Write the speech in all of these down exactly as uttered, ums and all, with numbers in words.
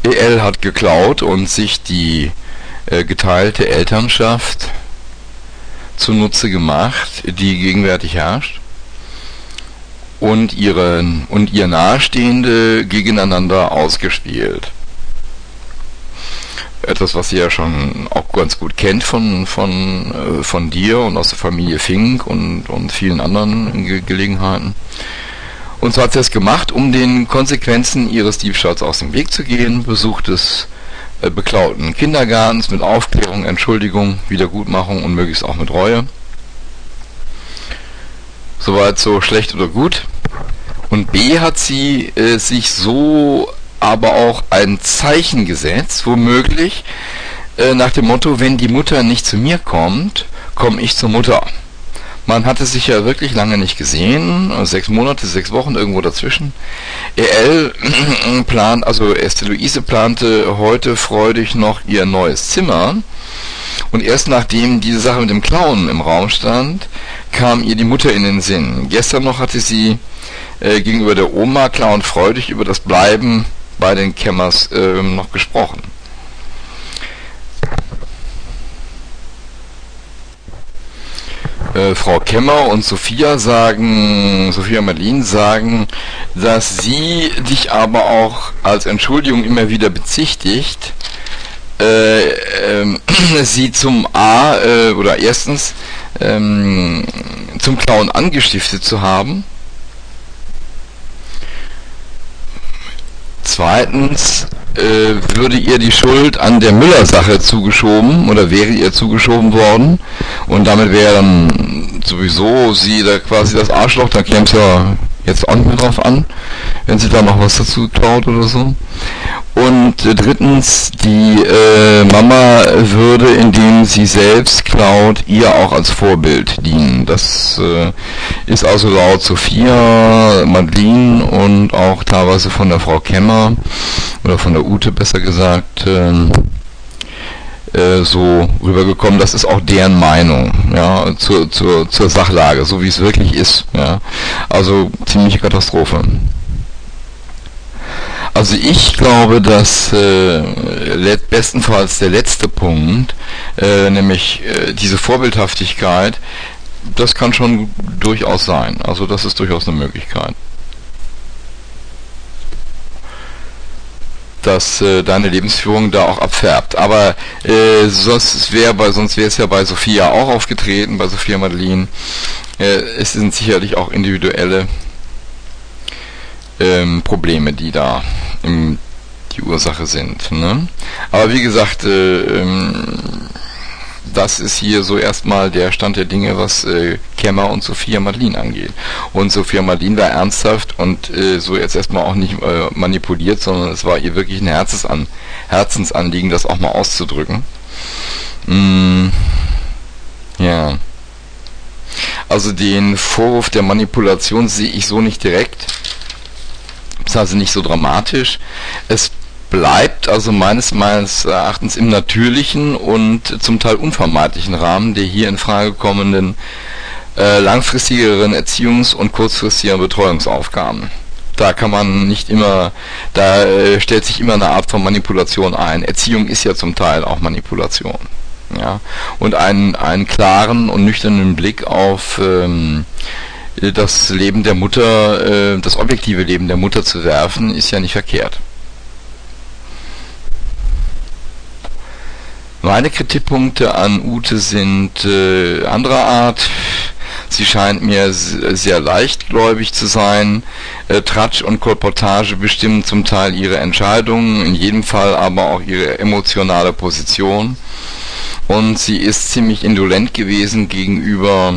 E L hat geklaut und sich die äh, geteilte Elternschaft zunutze gemacht, die gegenwärtig herrscht, und ihren und ihr Nahestehende gegeneinander ausgespielt. Etwas, was sie ja schon auch ganz gut kennt von von äh, von dir und aus der Familie Fink und und vielen anderen Ge- Gelegenheiten. Und so hat sie es gemacht, um den Konsequenzen ihres Diebstahls aus dem Weg zu gehen. Besuch des äh, beklauten Kindergartens mit Aufklärung, Entschuldigung, Wiedergutmachung und möglichst auch mit Reue. Soweit so schlecht oder gut. Und B hat sie äh, sich so aber auch ein Zeichen gesetzt, womöglich äh, nach dem Motto, wenn die Mutter nicht zu mir kommt, komme ich zur Mutter. Man hatte sich ja wirklich lange nicht gesehen, sechs Monate, sechs Wochen, irgendwo dazwischen. E L plant, also Esther Luise plante heute freudig noch ihr neues Zimmer. Und erst nachdem diese Sache mit dem Klauen im Raum stand, kam ihr die Mutter in den Sinn. Gestern noch hatte sie äh, gegenüber der Oma klar und freudig über das Bleiben bei den Kemmers äh, noch gesprochen. Äh, Frau Kemmer und Sophia sagen, Sophia Madeline sagen, dass sie dich aber auch als Entschuldigung immer wieder bezichtigt, äh, äh, sie zum A, äh, oder erstens, ähm, zum Klauen angestiftet zu haben. Zweitens äh, würde ihr die Schuld an der Müller-Sache zugeschoben oder wäre ihr zugeschoben worden und damit wäre dann sowieso sie da quasi das Arschloch, da käme es ja jetzt auch nicht mehr drauf an, wenn sie da noch was dazu klaut oder so. Und äh, drittens, die äh, Mama würde, indem sie selbst klaut, ihr auch als Vorbild dienen. Das äh, ist also laut Sophia, Madeline und auch teilweise von der Frau Kemmer oder von der Ute besser gesagt äh, äh, so rübergekommen. Das ist auch deren Meinung, ja, zur, zur, zur Sachlage, so wie es wirklich ist. Ja. Also ziemliche Katastrophe. Also ich glaube, dass äh, bestenfalls der letzte Punkt, äh, nämlich äh, diese Vorbildhaftigkeit, das kann schon durchaus sein. Also das ist durchaus eine Möglichkeit. Dass äh, deine Lebensführung da auch abfärbt. Aber äh, sonst wäre bei sonst wäre es ja bei Sophia auch aufgetreten, bei Sophia Madeline. Äh, es sind sicherlich auch individuelle Ähm, Probleme, die da ähm, die Ursache sind. Ne? Aber wie gesagt, äh, ähm, das ist hier so erstmal der Stand der Dinge, was äh, Kemmer und Sophia Madeline angeht. Und Sophia Madeline war ernsthaft und äh, so jetzt erstmal auch nicht äh, manipuliert, sondern es war ihr wirklich ein Herzensan Herzensanliegen, das auch mal auszudrücken. Mm, ja. Also den Vorwurf der Manipulation sehe ich so nicht direkt. Also nicht so dramatisch. Es bleibt also meines, meines Erachtens im natürlichen und zum Teil unvermeidlichen Rahmen der hier in Frage kommenden äh, langfristigeren Erziehungs- und kurzfristigeren Betreuungsaufgaben. Da kann man nicht immer, da äh, stellt sich immer eine Art von Manipulation ein. Erziehung ist ja zum Teil auch Manipulation. Ja? Und einen, einen klaren und nüchternen Blick auf ähm, das Leben der Mutter, äh, das objektive Leben der Mutter zu werfen, ist ja nicht verkehrt. Meine Kritikpunkte an Ute sind äh, anderer Art. Sie scheint mir sehr leichtgläubig zu sein. Äh, Tratsch und Kolportage bestimmen zum Teil ihre Entscheidungen, in jedem Fall aber auch ihre emotionale Position. Und sie ist ziemlich indolent gewesen gegenüber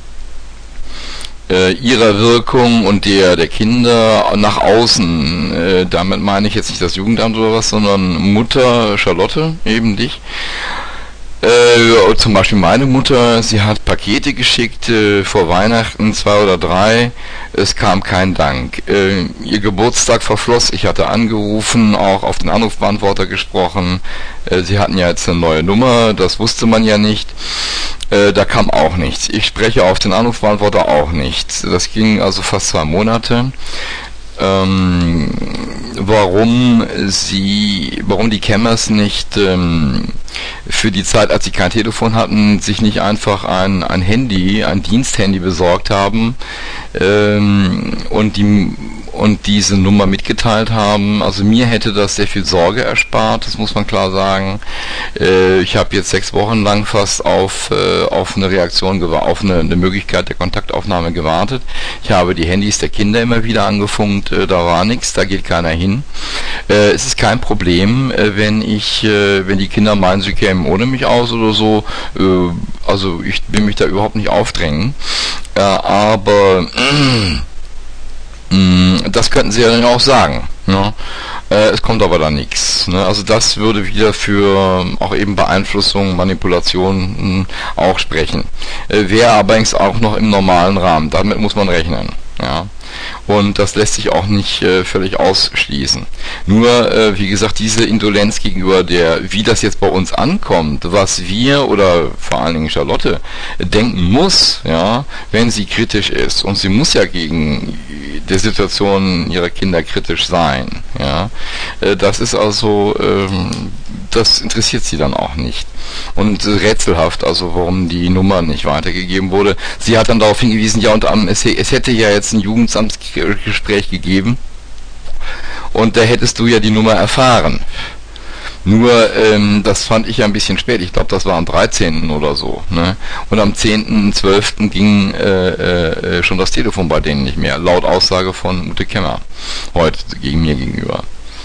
Äh, ihrer Wirkung und der der Kinder nach außen. Äh, damit meine ich jetzt nicht das Jugendamt oder was, sondern Mutter Charlotte, eben dich. Äh, zum Beispiel meine Mutter, sie hat Pakete geschickt äh, vor Weihnachten, zwei oder drei, es kam kein Dank. Äh, ihr Geburtstag verfloss, ich hatte angerufen, auch auf den Anrufbeantworter gesprochen, äh, sie hatten ja jetzt eine neue Nummer, das wusste man ja nicht, äh, da kam auch nichts. Ich spreche auf den Anrufbeantworter auch nichts. Das ging also fast zwei Monate. Ähm, warum sie, warum die Kemmers nicht ähm, für die Zeit, als sie kein Telefon hatten, sich nicht einfach ein, ein Handy, ein Diensthandy besorgt haben ähm, und die und diese Nummer mitgeteilt haben. Also mir hätte das sehr viel Sorge erspart, das muss man klar sagen. Äh, ich habe jetzt sechs Wochen lang fast auf, äh, auf eine Reaktion, auf eine, eine Möglichkeit der Kontaktaufnahme gewartet. Ich habe die Handys der Kinder immer wieder angefunkt, äh, da war nichts, da geht keiner hin. Äh, es ist kein Problem, äh, wenn ich, äh, wenn die Kinder meinen, sie kämen ohne mich aus oder so. Äh, also ich will mich da überhaupt nicht aufdrängen. Äh, aber äh, das könnten sie ja dann auch sagen. Ne? Äh, es kommt aber da nichts. Ne? Also das würde wieder für auch eben Beeinflussung, Manipulation mh, auch sprechen. Äh, Wäre allerdings auch noch im normalen Rahmen. Damit muss man rechnen. Ja. Und das lässt sich auch nicht äh, völlig ausschließen. Nur, äh, wie gesagt, diese Indolenz gegenüber der, wie das jetzt bei uns ankommt, was wir oder vor allen Dingen Charlotte denken muss, ja, wenn sie kritisch ist. Und sie muss ja gegen die Situation ihrer Kinder kritisch sein. Ja. Äh, das ist also, ähm, das interessiert sie dann auch nicht. Und äh, rätselhaft, also warum die Nummer nicht weitergegeben wurde. Sie hat dann darauf hingewiesen, ja, und um, es, es hätte ja jetzt ein Jugendamtsgespräch gegeben und da hättest du ja die Nummer erfahren. Nur, ähm, das fand ich ja ein bisschen spät. Ich glaube, das war am dreizehnten oder so. Ne? Und am zehnten zwölften ging äh, äh, schon das Telefon bei denen nicht mehr, laut Aussage von Ute Kemmer heute gegen mir gegenüber.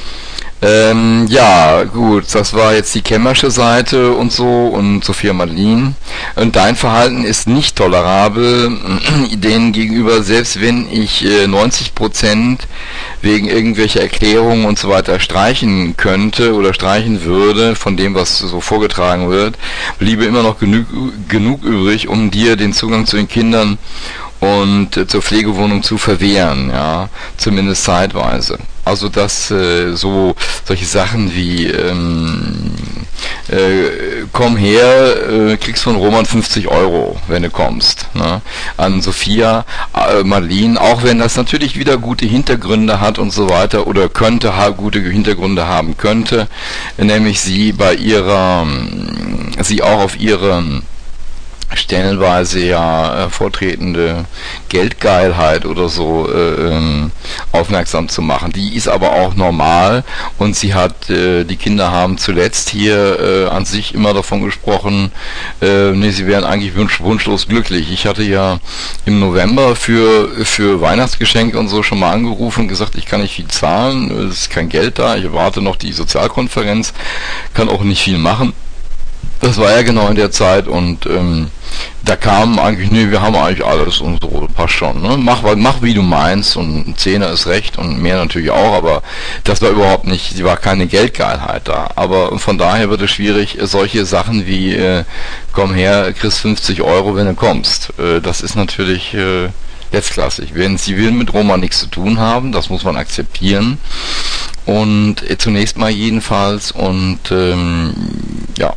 Ähm, ja, gut, das war jetzt die Kemmersche Seite und so und Sophia Madelin. Und dein Verhalten ist nicht tolerabel denen gegenüber, selbst wenn ich äh, neunzig Prozent wegen irgendwelcher Erklärungen und so weiter streichen könnte oder streichen würde von dem, was so vorgetragen wird, bliebe immer noch genug, genug übrig, um dir den Zugang zu den Kindern und äh, zur Pflegewohnung zu verwehren, ja, zumindest zeitweise. Also dass äh, so solche Sachen wie ähm, äh, komm her, äh, kriegst von Roman fünfzig Euro, wenn du kommst, ne? An Sophia äh, Madelin, auch wenn das natürlich wieder gute Hintergründe hat und so weiter oder könnte ha gute Hintergründe haben könnte, nämlich sie bei ihrer sie auch auf ihrem stellenweise ja äh, vortretende Geldgeilheit oder so äh, ähm, aufmerksam zu machen. Die ist aber auch normal und sie hat, äh, die Kinder haben zuletzt hier äh, an sich immer davon gesprochen, äh, nee, sie wären eigentlich wunsch, wunschlos glücklich. Ich hatte ja im November für, für Weihnachtsgeschenke und so schon mal angerufen und gesagt, ich kann nicht viel zahlen, es ist kein Geld da, ich erwarte noch die Sozialkonferenz, kann auch nicht viel machen. Das war ja genau in der Zeit und ähm, da kam eigentlich, nee, wir haben eigentlich alles und so, passt schon, ne? Mach, mach wie du meinst und ein Zehner ist recht und mehr natürlich auch, aber das war überhaupt nicht, sie war keine Geldgeilheit da. Aber von daher wird es schwierig, solche Sachen wie, äh, komm her, kriegst fünfzig Euro, wenn du kommst. Äh, das ist natürlich äh, letztklassig. Wenn sie will mit Roma nichts zu tun haben, das muss man akzeptieren. Und äh, zunächst mal jedenfalls und ähm, ja.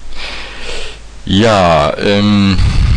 Ja, ähm,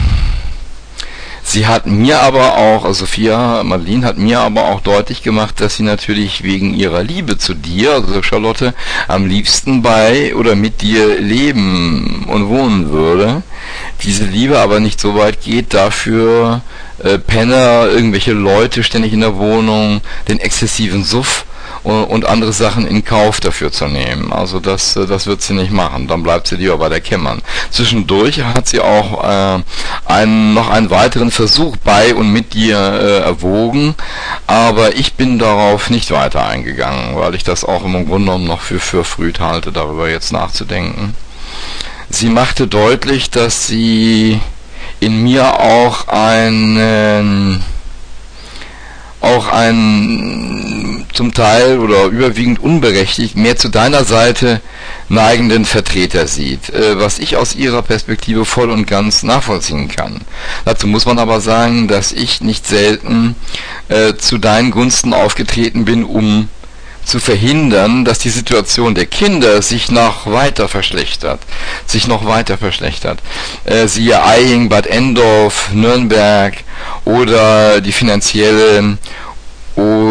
sie hat mir aber auch, also Sophia Madelin hat mir aber auch deutlich gemacht, dass sie natürlich wegen ihrer Liebe zu dir, also Charlotte, am liebsten bei oder mit dir leben und wohnen würde. Diese Liebe aber nicht so weit geht, dafür äh, Penner, irgendwelche Leute ständig in der Wohnung, den exzessiven Suff und andere Sachen in Kauf dafür zu nehmen. Also das das wird sie nicht machen. Dann bleibt sie lieber bei der Kemmern. Zwischendurch hat sie auch äh, einen, noch einen weiteren Versuch bei und mit dir äh, erwogen, aber ich bin darauf nicht weiter eingegangen, weil ich das auch im Grunde genommen noch für verfrüht halte, darüber jetzt nachzudenken. Sie machte deutlich, dass sie in mir auch einen auch einen zum Teil oder überwiegend unberechtigt mehr zu deiner Seite neigenden Vertreter sieht, äh, was ich aus ihrer Perspektive voll und ganz nachvollziehen kann. Dazu muss man aber sagen, dass ich nicht selten äh, zu deinen Gunsten aufgetreten bin, um zu verhindern, dass die Situation der Kinder sich noch weiter verschlechtert, sich noch weiter verschlechtert. Äh, siehe Eying, Bad Endorf, Nürnberg oder die finanzielle oder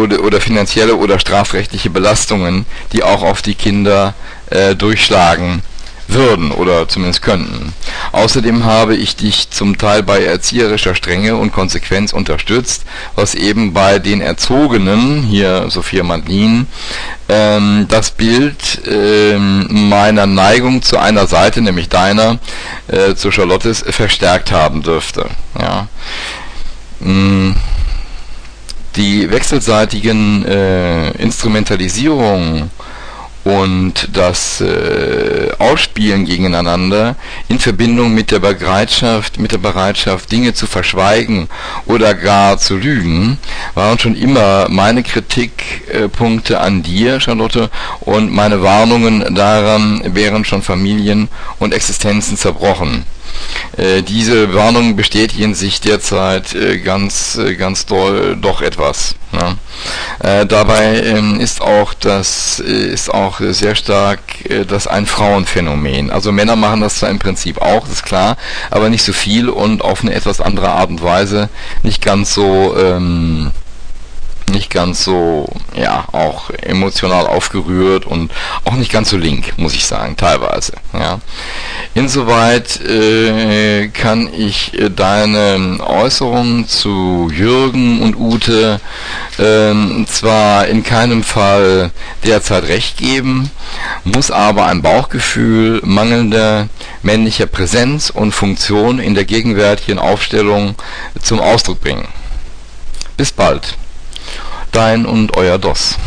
oder, oder finanzielle oder strafrechtliche Belastungen, die auch auf die Kinder äh, durchschlagen würden oder zumindest könnten. Außerdem habe ich dich zum Teil bei erzieherischer Strenge und Konsequenz unterstützt, was eben bei den Erzogenen, hier Sophia Mandlin, ähm, das Bild ähm, meiner Neigung zu einer Seite, nämlich deiner, äh, zu Charlottes, verstärkt haben dürfte. Ja. Mm. Die wechselseitigen äh, Instrumentalisierungen und das äh, Ausspielen gegeneinander in Verbindung mit der Bereitschaft, mit der Bereitschaft, Dinge zu verschweigen oder gar zu lügen, waren schon immer meine Kritikpunkte an dir, Charlotte, und meine Warnungen daran wären schon Familien und Existenzen zerbrochen. Äh, diese Warnungen bestätigen sich derzeit äh, ganz, äh, ganz doll doch etwas. Ne? Äh, dabei ähm, ist auch das äh, ist auch sehr stark äh, das ein Frauenphänomen. Also Männer machen das zwar im Prinzip auch, ist klar, aber nicht so viel und auf eine etwas andere Art und Weise, nicht ganz so ähm, nicht ganz so, ja, auch emotional aufgerührt und auch nicht ganz so link, muss ich sagen, teilweise, ja. Insoweit äh, kann ich äh, deine Äußerungen zu Jürgen und Ute äh, zwar in keinem Fall derzeit recht geben, muss aber ein Bauchgefühl mangelnder männlicher Präsenz und Funktion in der gegenwärtigen Aufstellung zum Ausdruck bringen. Bis bald. Dein und euer D O S.